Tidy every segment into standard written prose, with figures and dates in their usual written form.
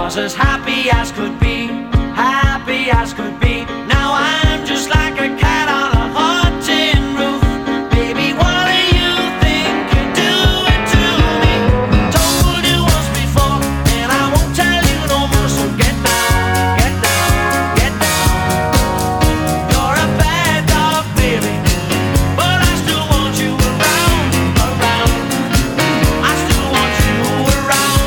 was as happy as could be, happy as could be. Now I'm just like a cat on a hot tin roof. Baby, what do you think you're doing to me? Told you once before, and I won't tell you no more. So get down, get down, get down. You're a bad dog, baby, but I still want you around, around. I still want you around.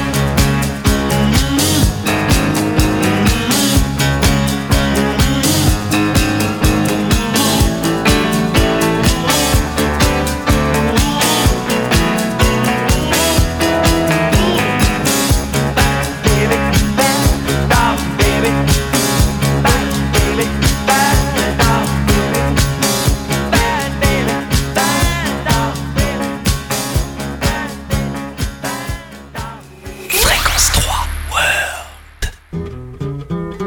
Fréquence 3 World.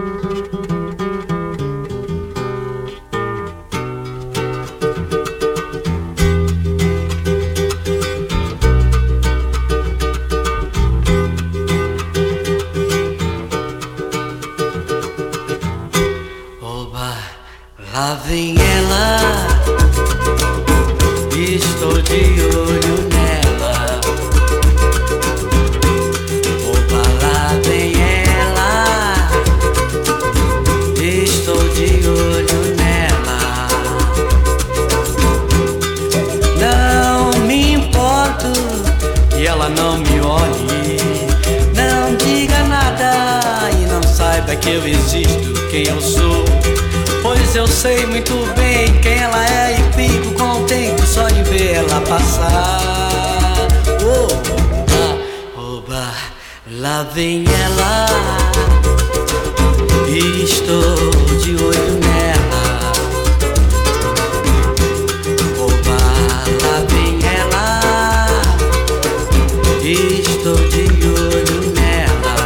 Oba, lá vem ela, estou de olho nela. Oba, lá vem ela, estou de olho nela. Não me importo que ela não me olhe, não diga nada e não saiba que eu existo, quem eu sou. Pois eu sei muito bem quem ela é e fico contente só de ver ela passar. Oba, oba, lá vem ela, estou de olho nela. Oba, lá vem ela, estou de olho nela.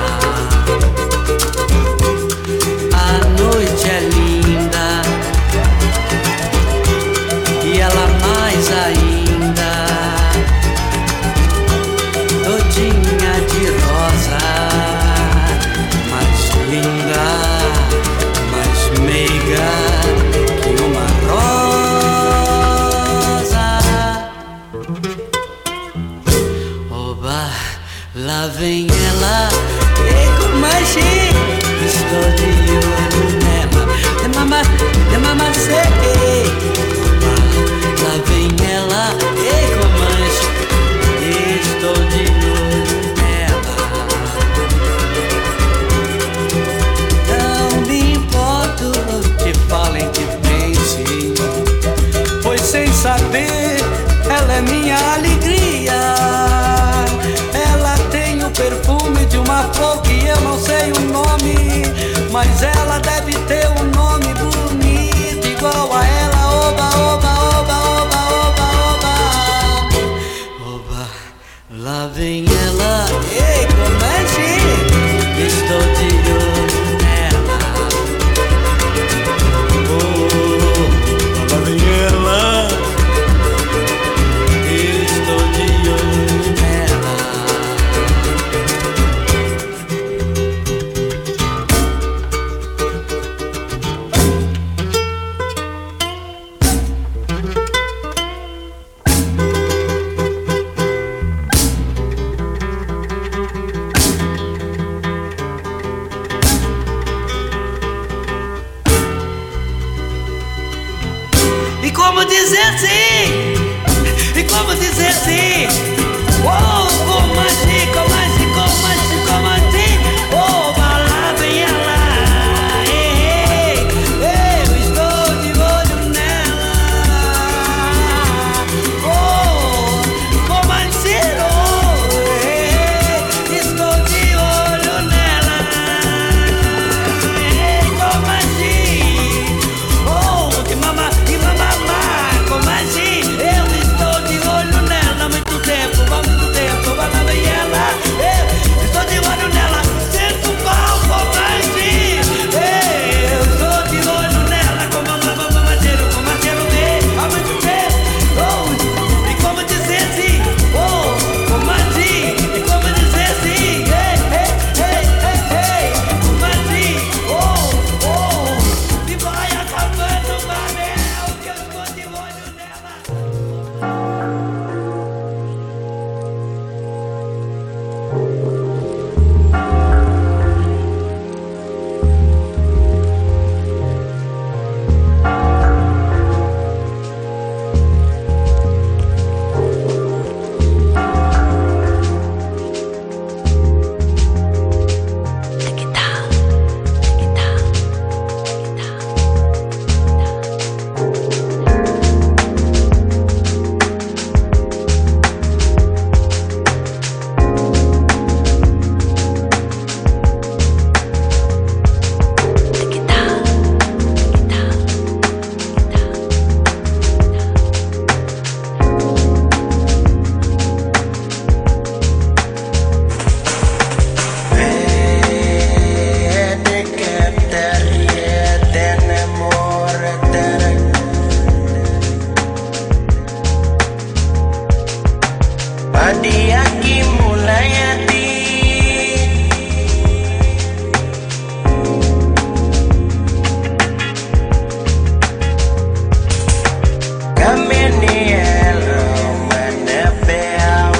A noite é linda e ela mais ainda, todinha de rosa, mais linda, mais meiga que uma rosa. Oba, lá vem ela, e com magia estou de olho nela. De mama sei. Oba, lá vem ela, e com magia estou de olho nela. Não me importo que falem, que pensem, pois sem saber ela é minha alegria. Ela tem o perfume de uma flor que eu não sei o nome, mas ela deve ter um nome bonito igual a ela. Oba, oba, oba, oba, oba, oba. Oba, lá vem ela, ei, comece, estou de olho nela. Oh, lá vem ela, estou de olho nela. E como dizer sim? E como dizer sim? Oh, como assim, como assim, como assim, como assim? Oh, lá vem ela, ei, ei, eu estou de olho nela. Oh, como assim, oh, ei, estou de olho nela. Ei, como assim? Oh, que mamá, como assim? Eu estou de olho nela, muito Dia que mulai hati kami ni elo menebeau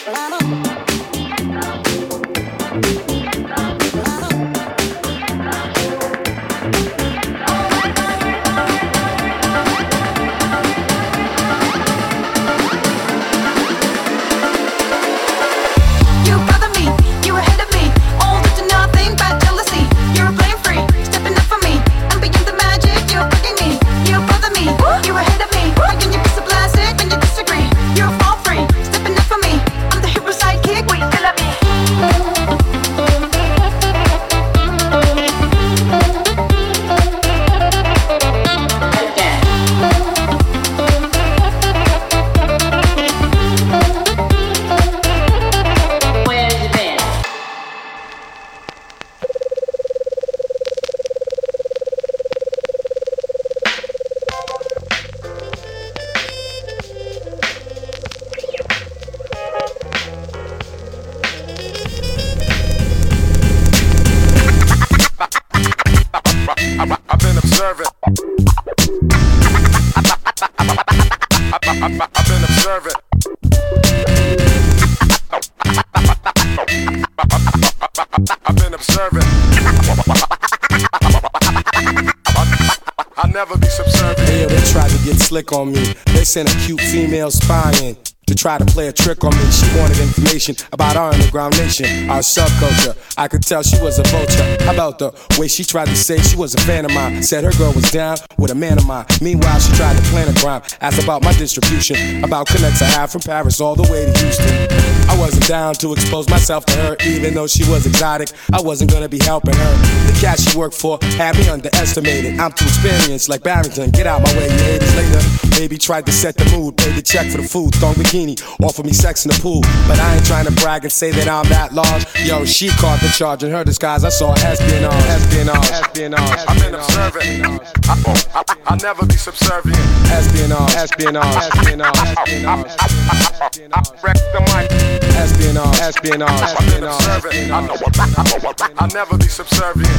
Slick on me. They sent a cute female spying to try to play a trick on me. She wanted information about our underground nation, our subculture. I could tell she was a vulture. How about the way she tried to say she was a fan of mine? Said her girl was down with a man of mine. Meanwhile, she tried to plan a crime. Asked about my distribution, about connects I have from Paris all the way to Houston. I wasn't down to expose myself to her, even though she was exotic. I wasn't gonna be helping her. The cat she worked for had me underestimated. I'm too experienced, like Barrington. Get out my way, you haters later. Baby tried to set the mood, paid the check for the food, thong bikini, offered me sex in the pool. But I ain't trying to brag and say that I'm that large. Yo, she caught the charge in her disguise. I saw espionage. I've been observant. I'll never be subservient. Espionage. I wreck the mic. Espionage. I've been observant. I'll never be subservient.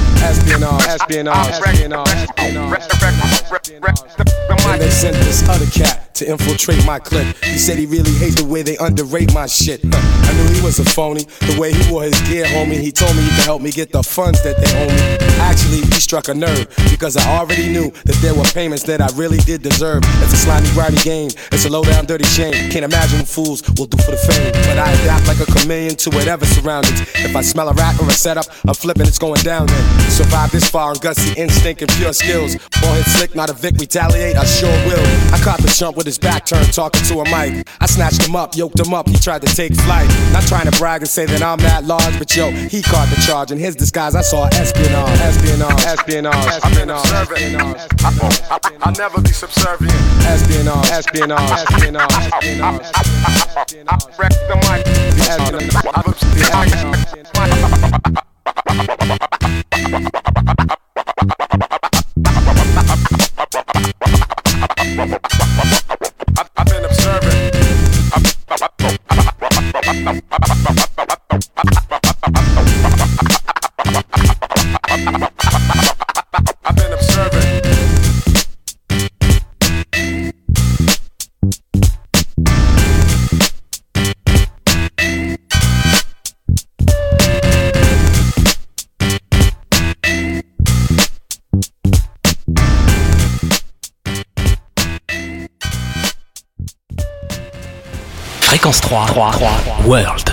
And they sent this other cat to infiltrate my clique. He said he really hates the way they underrate my shit. I knew he was a phony, the way he wore his gear, homie. He told me he could help me get the funds that they owe me. Actually, he struck a nerve, because I already knew that there were payments that I really did deserve. It's a slimy, grimy game, it's a low-down, dirty shame. Can't imagine what fools will do for the fame. But I adapt like a chameleon to whatever surroundings. If I smell a rat or a setup, I'm flipping, it's going down then. Survive this far on gutsy instinct and pure skills. Ball hit slick, not a Vic, retaliate, I sure will. I caught the chump with his back turned, talking to a mic. I snatched him up, yoked him up, he tried to take flight. Not trying to brag and say that I'm that large, but yo, he caught the charge. In his disguise, I saw espionage. I've been observant. I'll never be subservient. Espionage. I wreck the mic. I've been observant. I've been observant. Fréquence 3, World.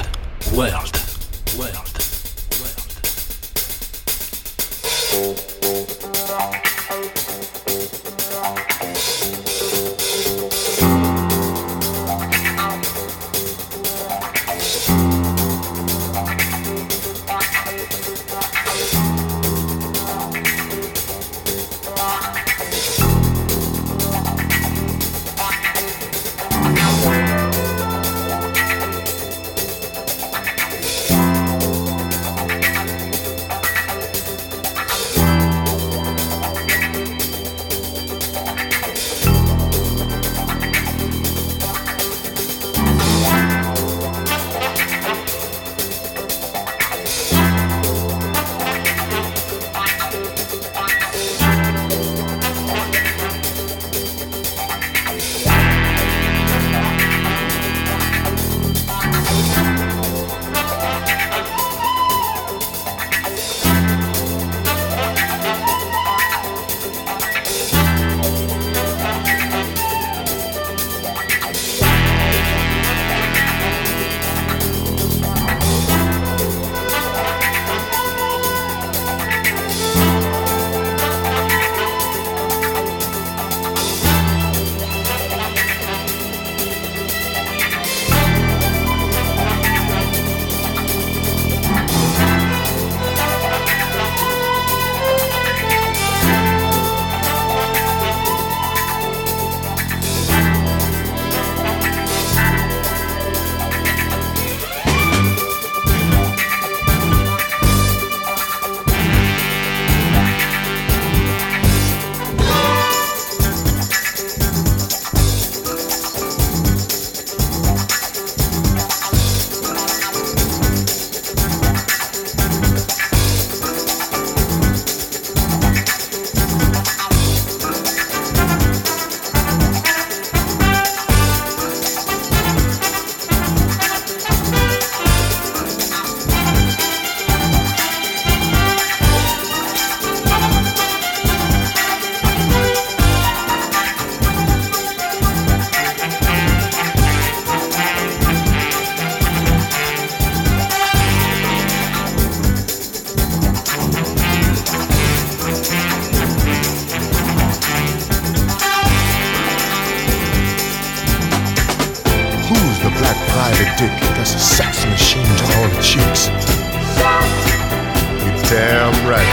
black private dick that's a sex machine to all the chicks. You're damn right.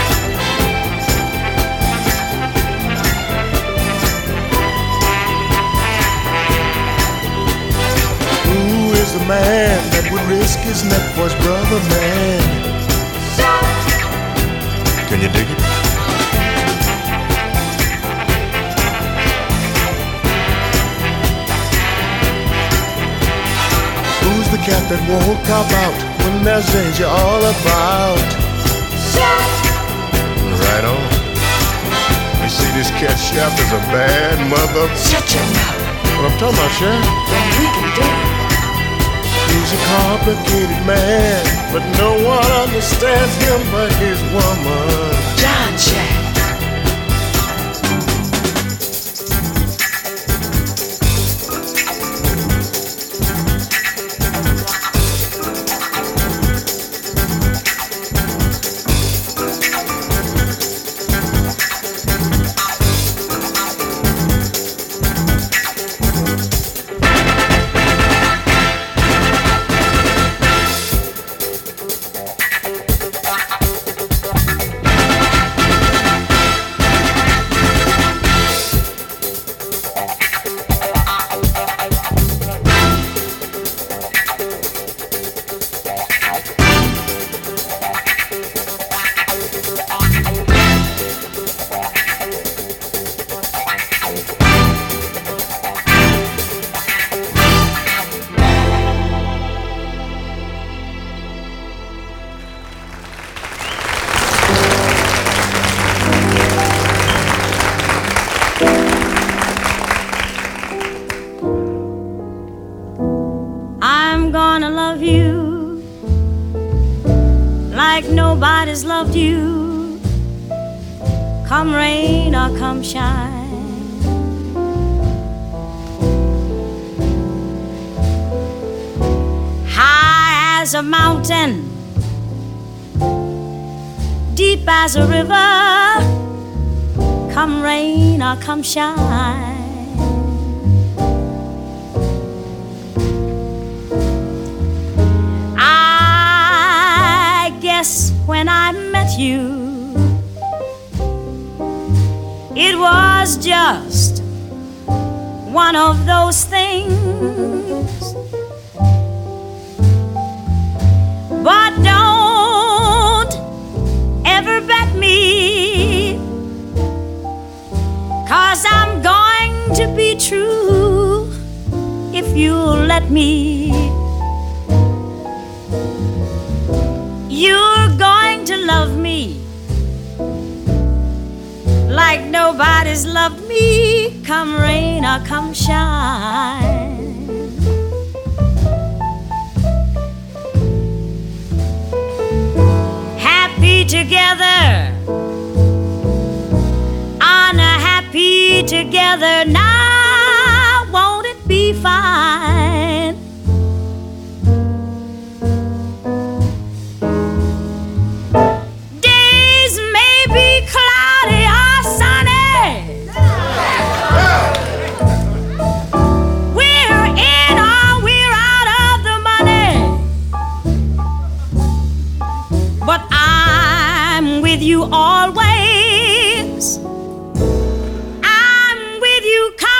Who is the man that would risk his neck for his brother, man? Can you dig it? Who's the cat that won't cop out when there's danger all about? Right on. You see, this cat Shaft is a bad mother. Shut your mouth. What I'm talking about, Shaft? Then we can do it. He's a complicated man, but no one understands him but his woman. John Shaft. Nobody's loved you, come rain or come shine. High as a mountain, deep as a river, come rain or come shine. When I met you, it was just one of those things. But don't ever bet me, 'cause I'm going to be true if you'll let me. You're going to love me like nobody's loved me, come rain or come shine. Happy together, honor happy together, now won't it be fine? You always, I'm with you.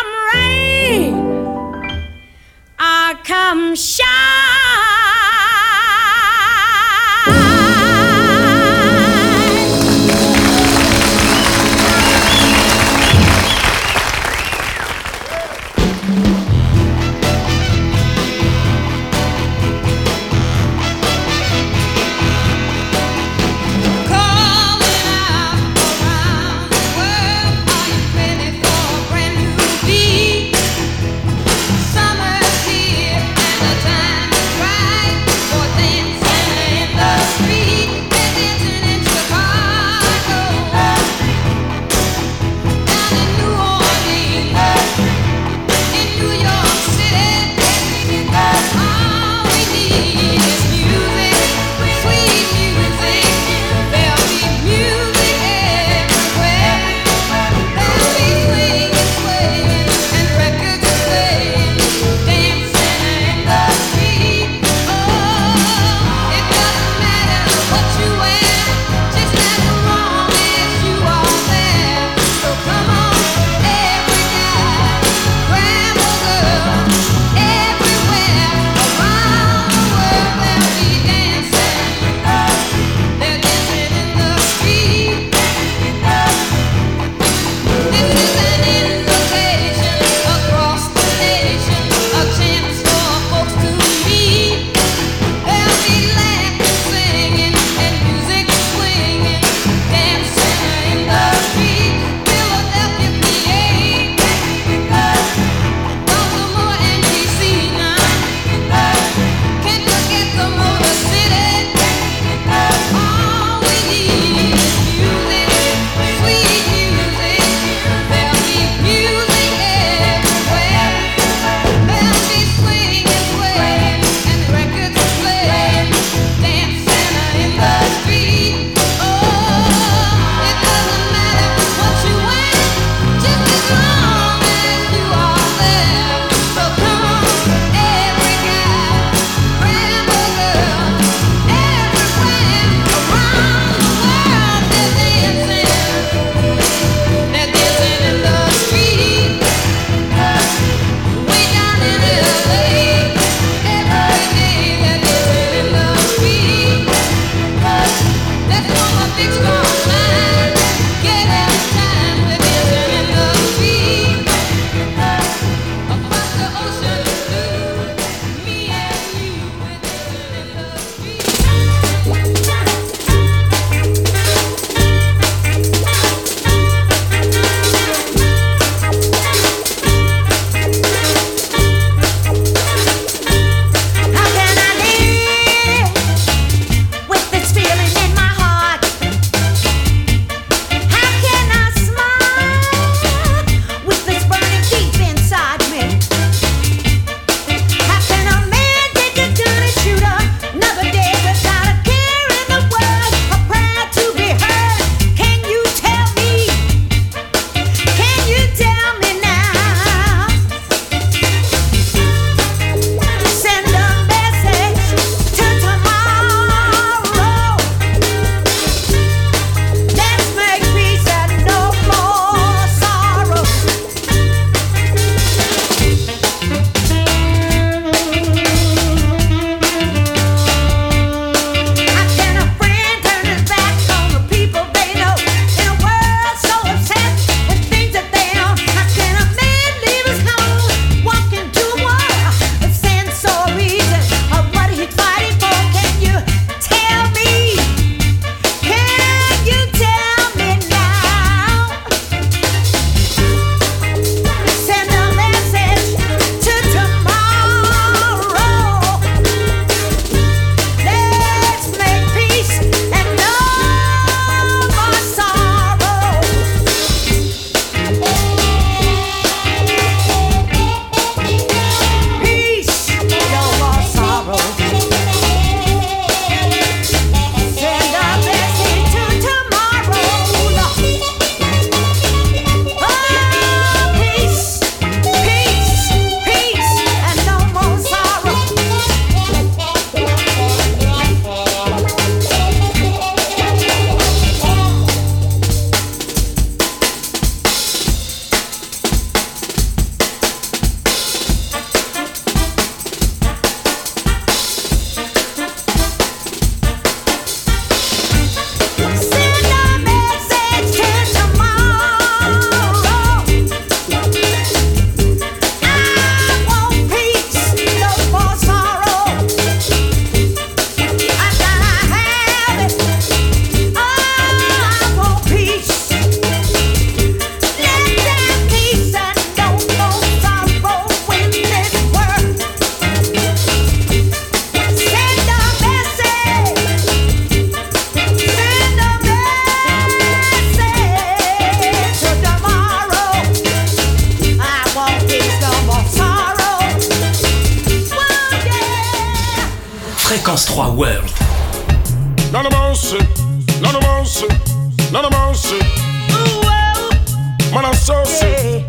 Fréquence 3 World. None of mercy, none of mercy, none of mercy. Man, I'm so sick.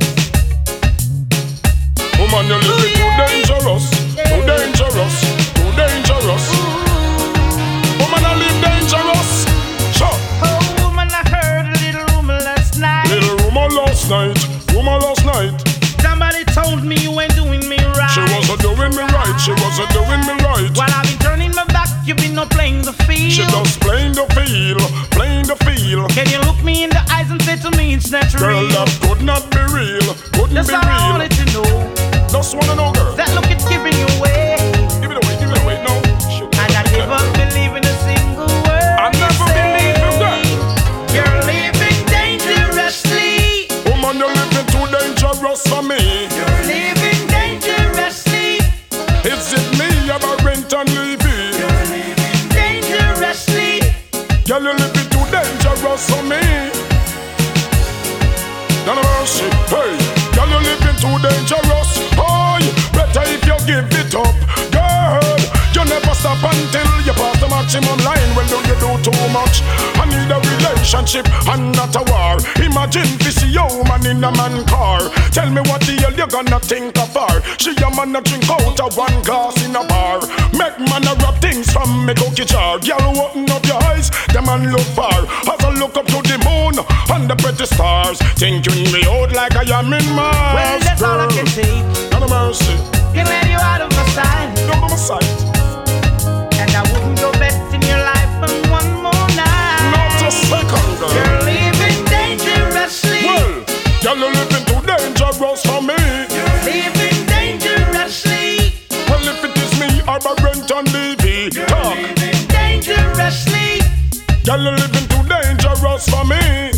Woman, you're living too dangerous, too dangerous, too dangerous. Woman, I live dangerous. Sure. Oh, woman, I heard a little rumor last night. Little rumor last night, rumor last night. Somebody told me you ain't doing me right. She wasn't doing me right, she wasn't doing me right. While I've been turning my back, you've been not playing the field. She just playing the field, playing the field. Can you look me in the eyes and say to me it's not Girl, real? that could not be real, couldn't That's be all I real. wanted to know. Just wanna know, girl. That look it's giving you away. Give it away, no. And I never believe in a single word. I never believe in that. You're living dangerously. Woman, you're living too dangerous for me. You're living dangerously. Is it me about rent and leaving? You're living dangerously. Girl, you're living too dangerous for me. None of mercy, hey. Girl, you're living too dangerous. Oh, better if you give it up. Girl, you never stop until you pass the maximum line. Well, do you do too much? I need a relationship and not a war. Imagine this woman in a man car. Tell me what the hell you gonna think of her. She a man a drink out of one glass in a bar. Make man a rub things from me cookie jar. Girl, open up your eyes, the man look far. As I look up to the moon and the pretty stars, thinking me out like I am in Mars. Well, that's all I can take. None of mercy. Can let you out of my sight. Out of my sight. And I wouldn't go bet in your life for one more night. Not a second, girl. You're living dangerously. Well, girl, you're living too dangerous for me. You're living dangerously. Well, if it is me, I'm a rent and leave. Talk. Living dangerously. Girl, you're living too dangerous for me.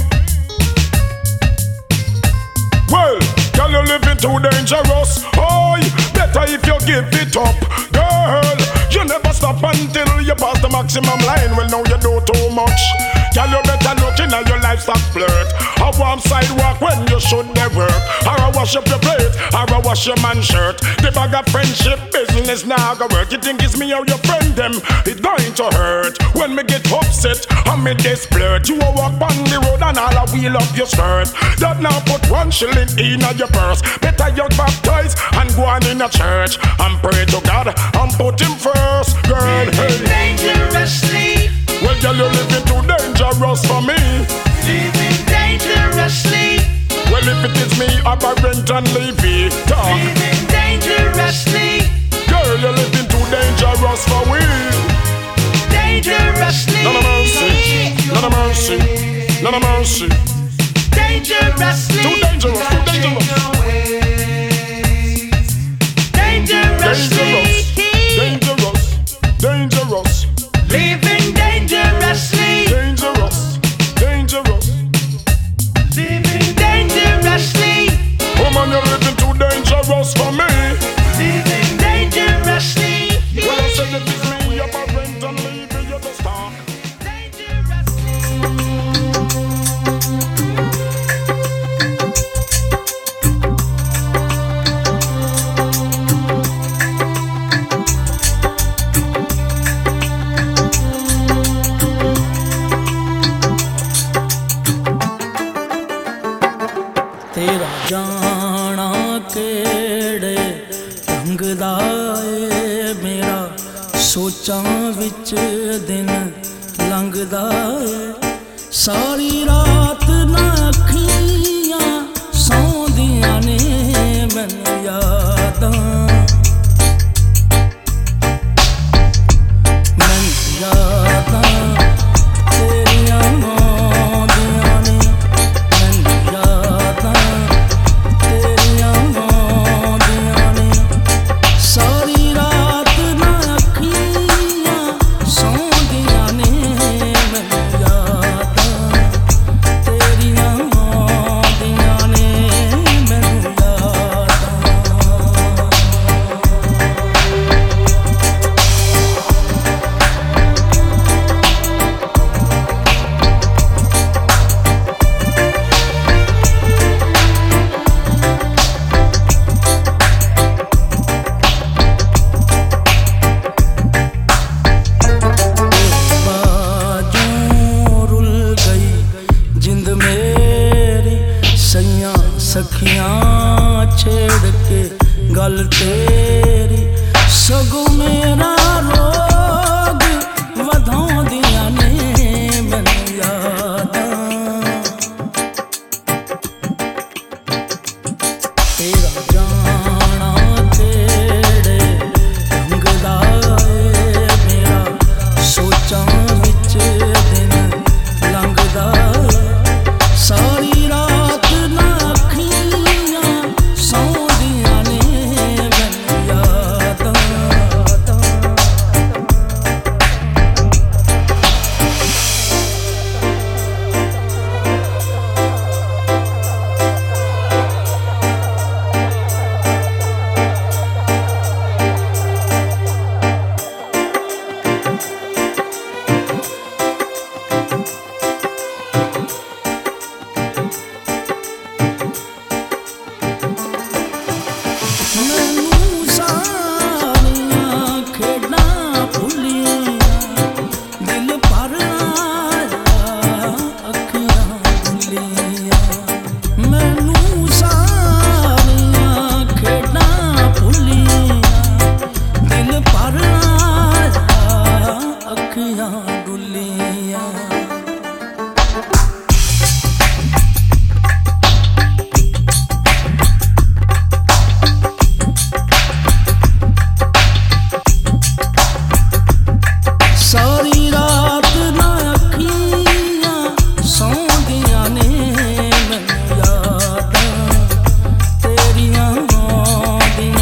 Well, girl, you're living too dangerous. Oh, better if you give it up. Girl, you never stop until you pass the maximum line. Well, now you do too much. Girl, you better look in at your livestock flirt. A warm sidewalk when you should they work. Or I wash up your plate, or I wash your man shirt. The bag of friendship business now go work. You think it's me or your friend them? It's going to hurt when me get upset and me get splurt. You a walk on the road and all a wheel up your skirt. That now put 1 shilling in your purse. Better you baptize and go on in a church and pray to God and put him first. Girl, hey. Dangerously. Well, girl, you're living too dangerous for me. Living dangerously. Well, if it is me, I'm a rent and leave it. Talk. Living dangerously. Girl, you're living too dangerous for we. Dangerously. None of mercy, none of mercy, none of mercy. Dangerously. Too dangerous, too dangerous. Dangerously. Dangerous, dangerous. Living dangerously. Dangerous, dangerous. Living dangerously. Woman, you're living too dangerous for me. Living dangerously. Well, I said if it's me, I'm a rent and leave it, you just talk. तेरा जाना केड़े रंग दा ए मेरा सोचां विच दिन लंघदा ए सारी रात ना अखियां सौंदियां ने मैनू यादां तेरियां आंदियां ने मैनू यादां तेरियां आंदियां ने सारी रात ना अखियां सौंदियां ने मैनू यादां तेरियां आंदियां ने मैनू यादां ਅੱਖੀਆਂ ਡੁੱਲੀਆਂ ਸਾਰੀ ਰਾਤ ਨਾ ਅੱਖੀਆਂ ਸੌਂਦੀਆਂ ਨੇ ਮੈਨੂੰ ਯਾਦਾਂ ਤੇਰੀਆਂ ਆਉਂਦੀਆਂ ਨੇ ਮੈਨੂੰ ਯਾਦਾਂ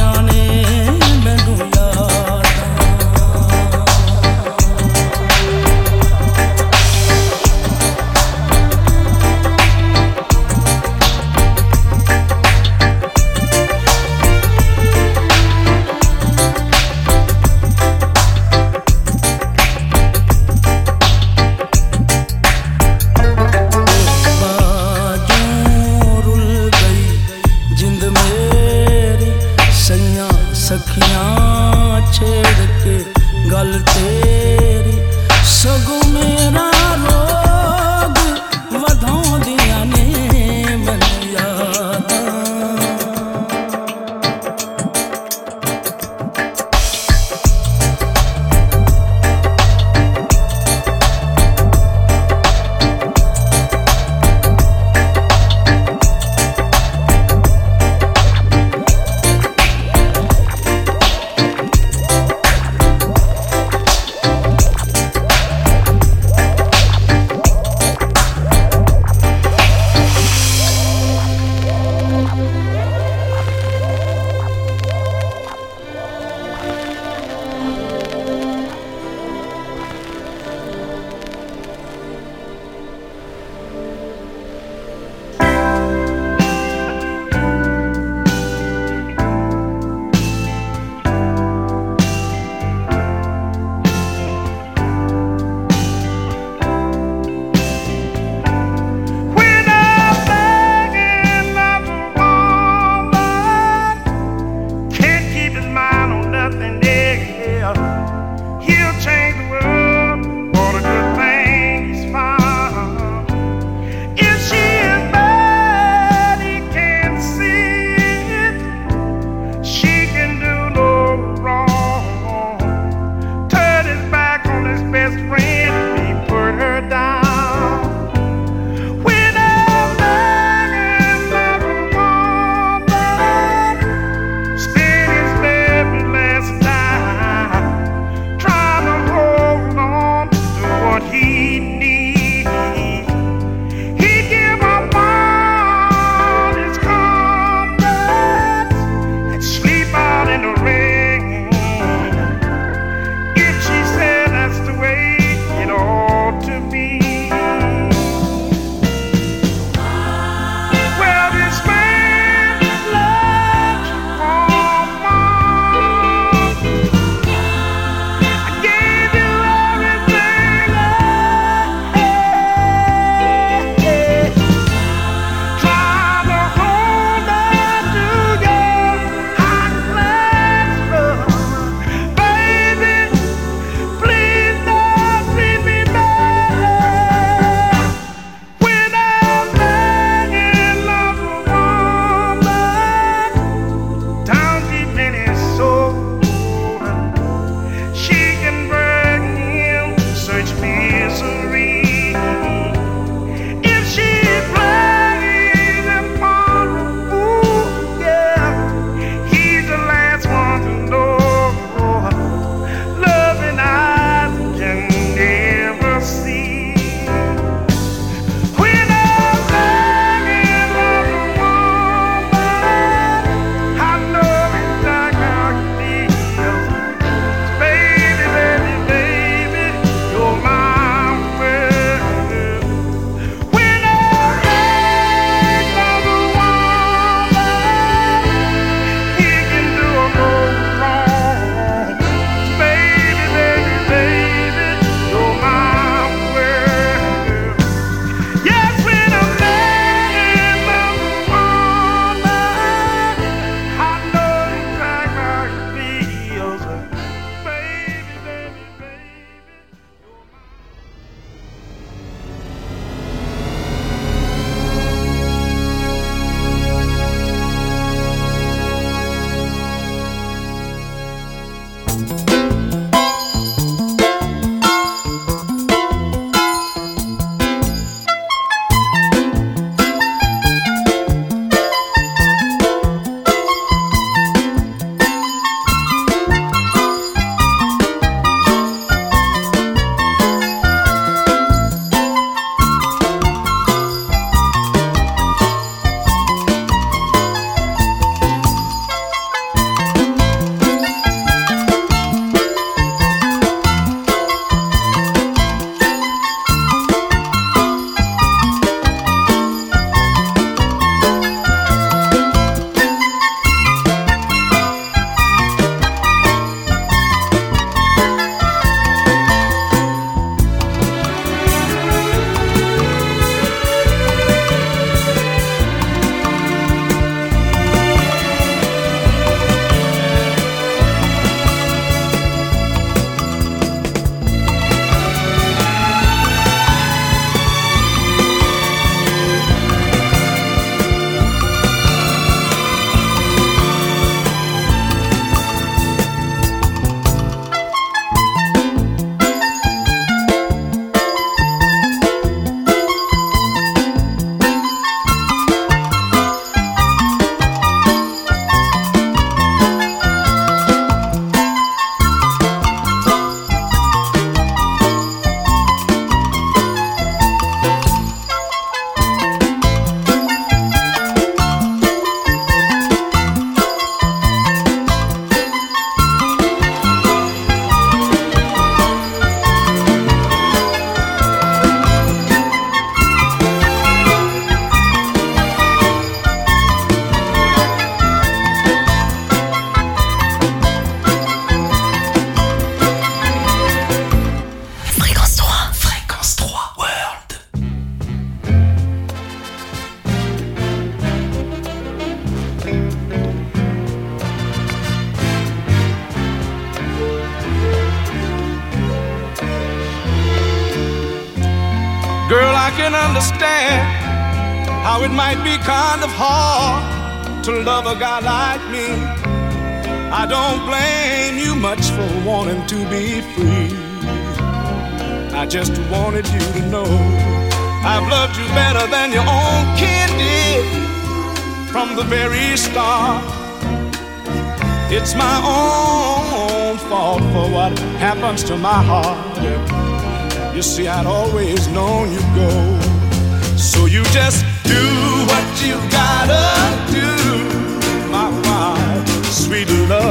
Girl, I can understand how it might be kind of hard to love a guy like me. I don't blame you much for wanting to be free. I just wanted you to know I've loved you better than your own kid did from the very start. It's my own fault for what happens to my heart. You see, I'd always known you'd go. So you just do what you gotta do, my wife, sweet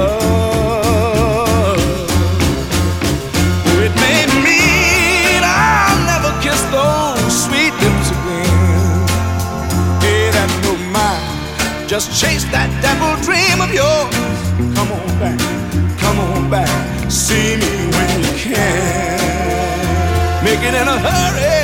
love. Oh, it may mean I'll never kiss those sweet lips again. Hey, that's no mind. Just chase that devil dream of yours. Come on back, see me when you can. Make it in a hurry.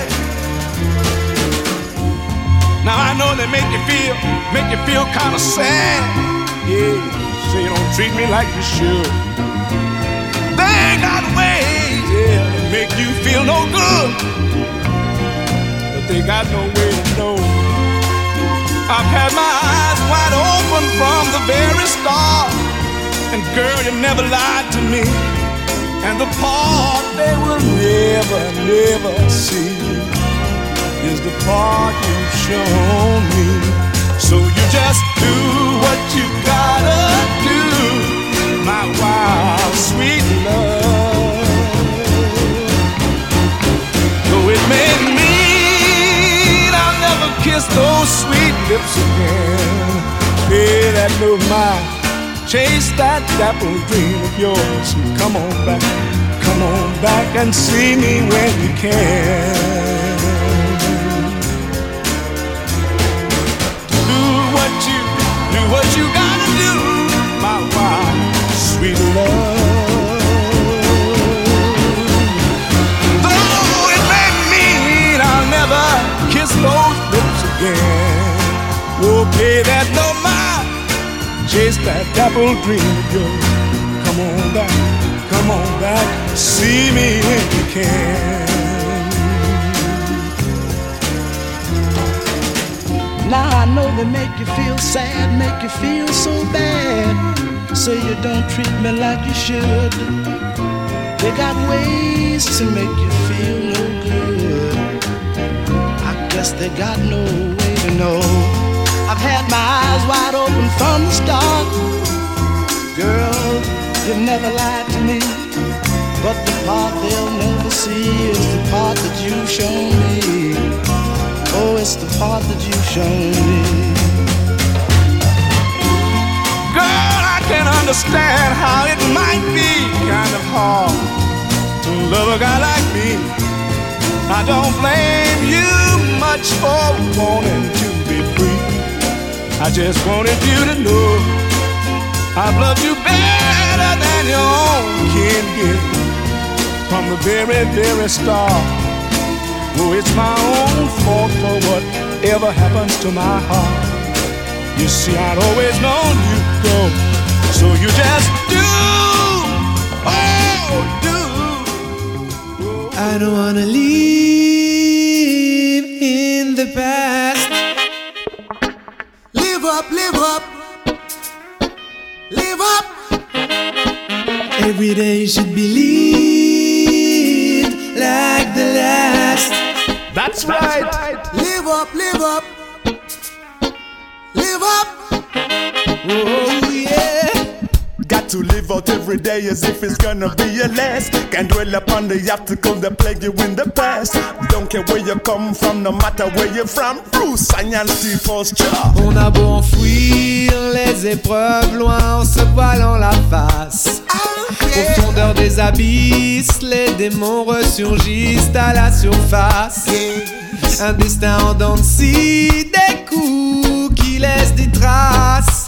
Now I know they make you feel kind of sad. Yeah, so you don't treat me like you should. They got ways, yeah, to make you feel no good, but they got no way to know. I've had my eyes wide open from the very start, and girl, you never lied to me. And the part they will never see is the part you've shown me. So you just do what you gotta do, my wild, sweet love. Though it may mean I'll never kiss those sweet lips again. Hey, that little mind, chase that dapple dream of yours. Come on back and see me when you can. Do what you gotta do, my wild, sweet love. Though it may mean I'll never kiss those lips again. Oh, pay that no mind. Chase that dapple dream of yours. Come on back, see me when you can. Now I know they make you feel sad, make you feel so bad. Say you don't treat me like you should. They got ways to make you feel no good. I guess they got no way to know. I've had my eyes wide open from the start. Girl, you've never lied to me. But the part they'll never see is the part that you've shown me. Oh, it's the part that you've shown me. Girl, I can understand how it might be kind of hard to love a guy like me. I don't blame you much for wanting to be free. I just wanted you to know I've loved you better than your own kin did from the very start. Oh, it's my own fault for whatever happens to my heart. You see, I'd always known you'd go, so you just do, do. I don't wanna live in the past. Live up, live up, live up. Every day should be lived like the last. That's right. Live up, live up, live up. Oh yeah. Got to live out every day as if it's gonna be your last. Can't dwell upon the obstacle that plague you in the past. Don't care where you come from, no matter where you're from. Bruce, Anyanti, Posture. On a beau enfouir les épreuves loin en se voilant la face. Profondeur des abysses, les démons ressurgissent à la surface. Un destin en dents de scie, des coups qui laissent des traces.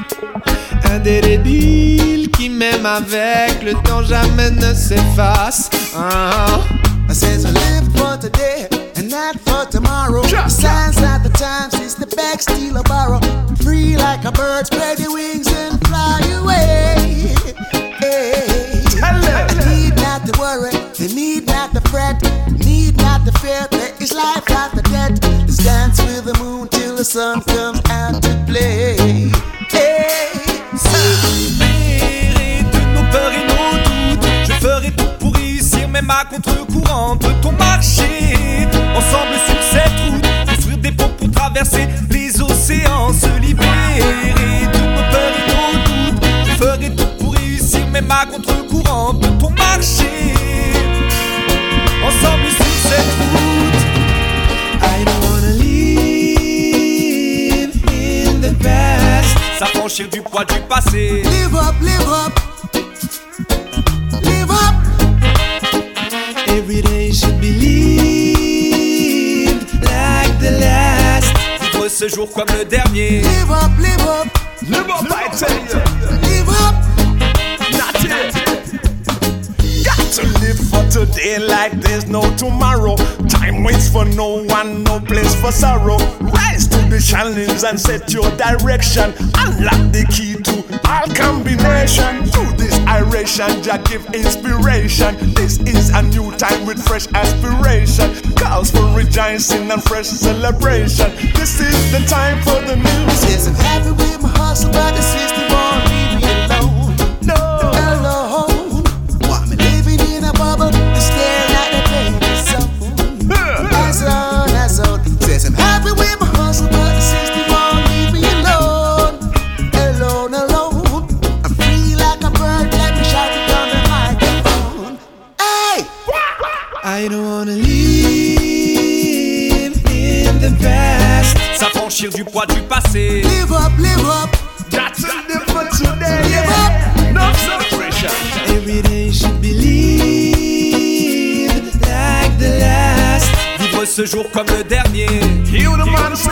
Indélébile qui même avec le temps jamais ne s'efface. I says I live for today and not for tomorrow. Signs at the times is the bag steal or borrow. Free like a bird, spread your wings and fly away. Need not to worry, they need not to fret, need not to fear. There is life même à contre-courant, peut-on marcher ensemble sur cette route, construire des ponts pour traverser les océans, se libérer de nos peurs et nos doutes. Je ferai tout pour réussir, même à contre-courant, peut-on marcher ensemble sur cette route. I don't wanna live in the past. S'affranchir du poids du passé. Live up, live up, live up. Every day should be lived like the last. Vivre ce jour comme le dernier. Live up, live up, Live up, I tell you. live up. Not it. Got to live for today like there's no tomorrow. Time waits for no one, no place for sorrow. Rise to the challenge and set your direction. Unlock the key to all combination. Through this iration, Jah give inspiration. This is a new time with fresh aspiration. Calls for rejoicing and fresh celebration. This is the time for the music. Yes, I'm happy with my hustle, but the system won't leave me alone. No, alone. Why me living in a bubble and staring at the baby zone? That's all, that's all. Says I'm happy with my hustle, but the system won't leave me alone. Alone, alone. I'm free like a bird, let me shout it on the microphone. Hey! I don't wanna live in the past. S'affranchir du poids du passé. Live up, live up. got to live for today. Live up. No celebration. Every day should be lived like the last. Vivre ce jour comme le dernier. Hear the man say.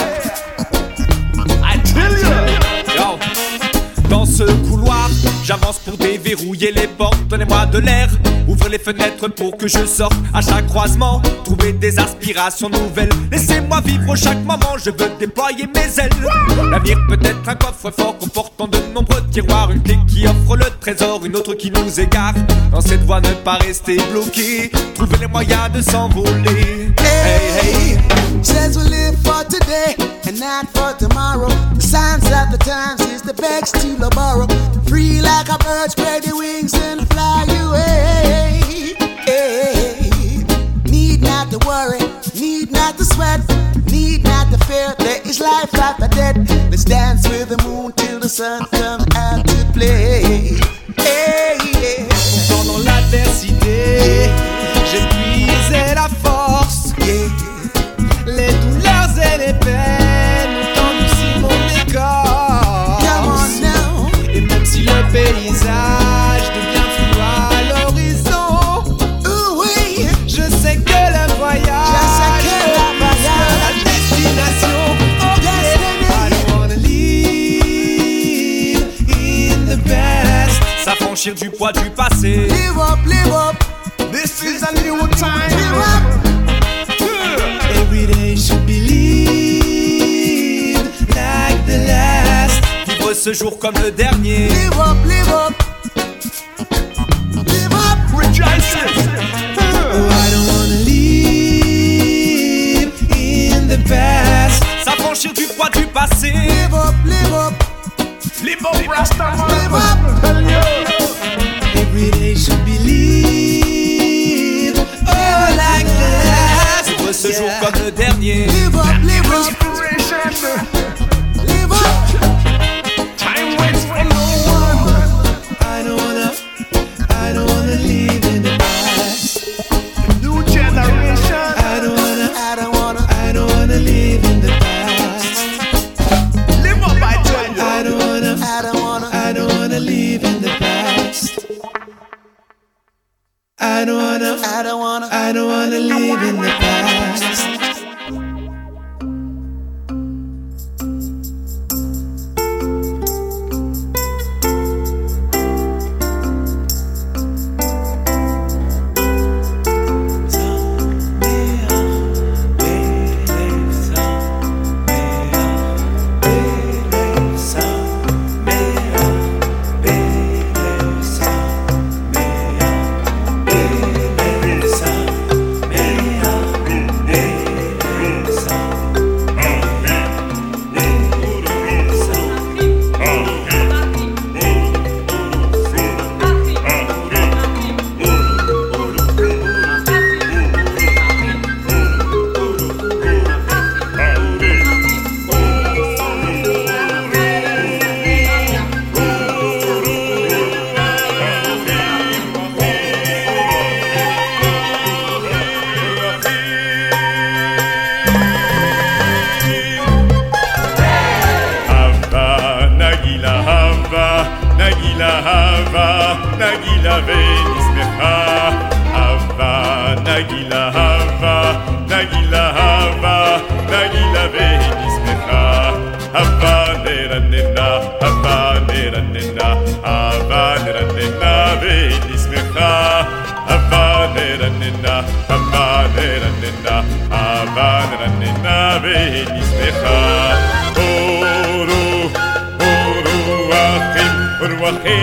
I tell you. Yo. Dans ce couloir, j'avance pour déverrouiller les portes. Donnez-moi de l'air, ouvrez les fenêtres pour que je sorte. À chaque croisement, trouver des aspirations nouvelles. Laissez-moi vivre chaque moment, je veux déployer mes ailes. L'avenir peut être un coffre-fort comportant de nombreux tiroirs. Une clé qui offre le trésor, une autre qui nous égare. Dans cette voie, ne pas rester bloqué. Trouvez les moyens de s'envoler. Hey, hey. Says we live for today and not for tomorrow. The signs of the times is the best to borrow. Free like a bird, spread your wings and fly away. Hey. Need not to worry, need not to sweat, need not to fear. There is life after death. Let's dance with the moon till the sun comes out to play. Hey, yeah. Pendant l'adversité, j'ai puisé la force. Les douleurs et les peines ont endurci mon écorce. Et même si le paysage devient flou à l'horizon, je sais que le voyage est la destination. Okay. I don't wanna live in the past. S'affranchir du poids du passé. Live up, live up. This is a new time. Live up. Every day should be lived like the last. Vivre ce jour comme le dernier. Live up, live up. Live up. Rejoice. Oh, I don't wanna live in the past. S'affranchir du poids du passé. Live up, live up. Live up, Rastaman. Live up. Every day should be lived like the last. Vivre ce jour comme le dernier. Live up, live up. Inspiration. Live up. Time waits for no one. I don't wanna live in the past. New generation. I don't wanna live in the past. Live up, I tell you. I don't wanna live in the past. I don't wanna live in the past.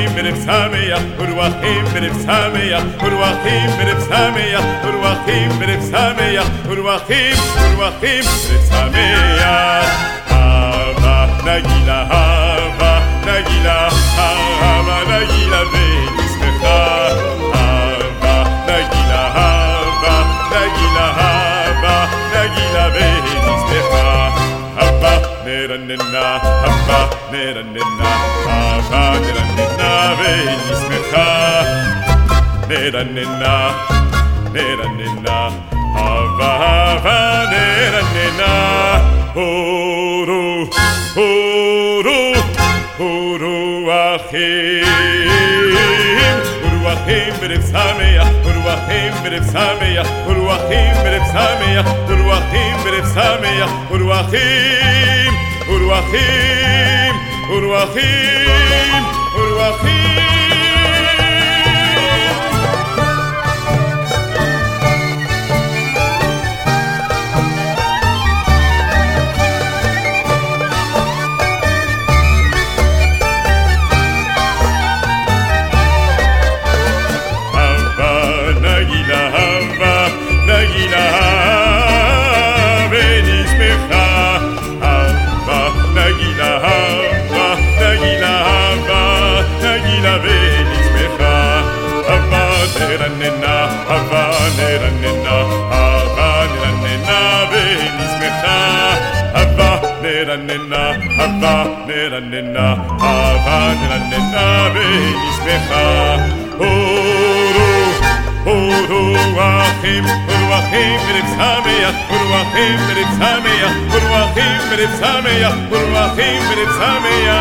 Uruahim berefsameya, Uruahim berefsameya, Uruahim berefsameya, Uruahim berefsameya, Uruahim berefsameya. Hava nagila, hava nagila, hava nagila venismecha. Hava nagila, hava nagila, hava nagila venismecha. Hava neranena, hava neranena, hava neranena venismecha. Neranena, neranena, hava neranena. Uru, uru, uruahim, uruahim berefsameya, uruahim berefsameya, uruahim berefsameya, uruahim berefsameya, uruahim, uruahim, uruahim, uruahim. Neranena, hava neranena, hava neranena venismecha. Hava neranena, hava neranena, hava neranena venismecha. Uru, uruahim, uruahim berefsameya, uruahim berefsameya, uruahim berefsameya, uruahim berefsameya.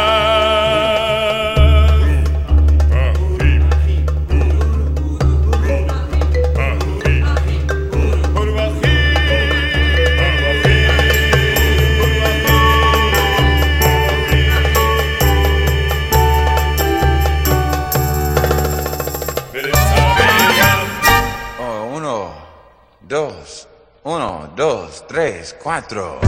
Uno, dos, tres, cuatro.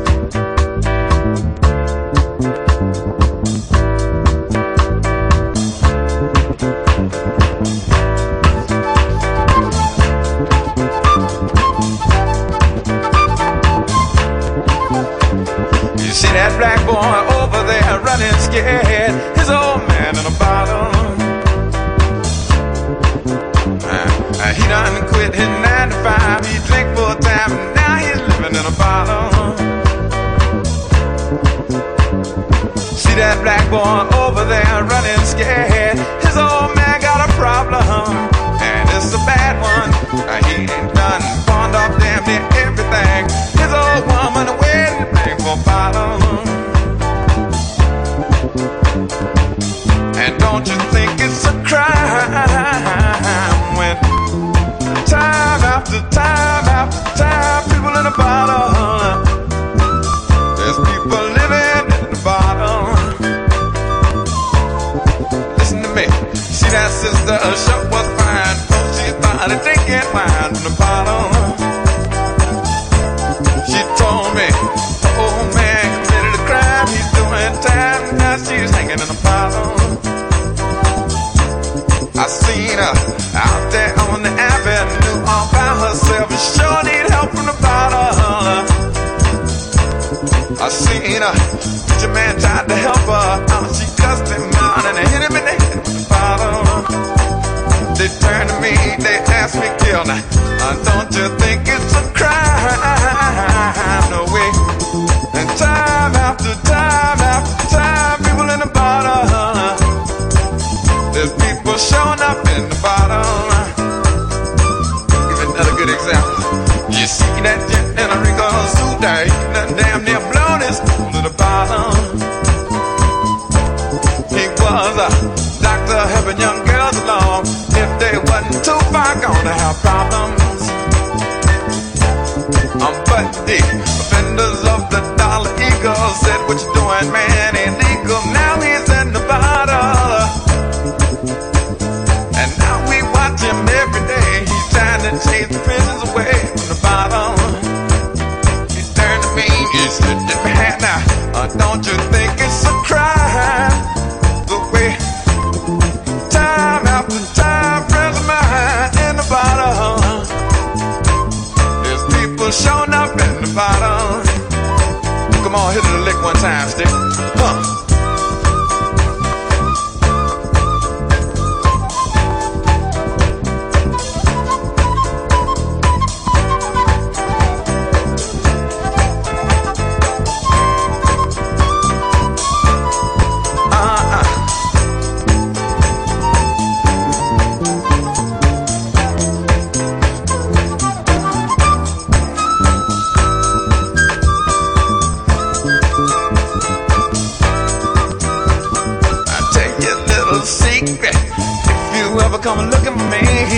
You see that black boy over there running scared, his old man in a bottle. He done quit his 9 to 5, he drink full time, and now he's living in a bottle. See that black boy over there running scared, his old man got a problem, and it's a bad one. He ain't done pawned off damn near everything, his old woman waiting for a bottle. And don't you think it's a crime when time after time after time, people in a bottle. There's people living in a bottle. Listen to me. See that sister, her shirt was fine. Oh, she started drinking wine from the bottle. She told me, oh man committed a crime. He's doing time. Now she's hanging in a bottle. I seen her out there on the avenue all by herself, and sure need help from the bottle. I seen her, preacher man tried to help her. She cussed him out and hit him in the head with the bottle. They turned to me, they asked me, Gil, now don't you think it's a crime? No way. And time after time after time, people in the bottle. There's people showing up in the bottle. Give another good example. You see that gent in a Rico suit there, he done damn near blown his to the bottom. He was a doctor helping young girls along. If they wasn't too far gone to have problems. But the offenders of the Dollar Eagle said, what you doing, man, illegal. Now he's in the bottle. And now we watch him every day. He's trying to chase the prisons away from the bottom. He turned to me, he said, man, now, don't you think it's a crime? The way Come on, hit it a lick one time, stick. Huh.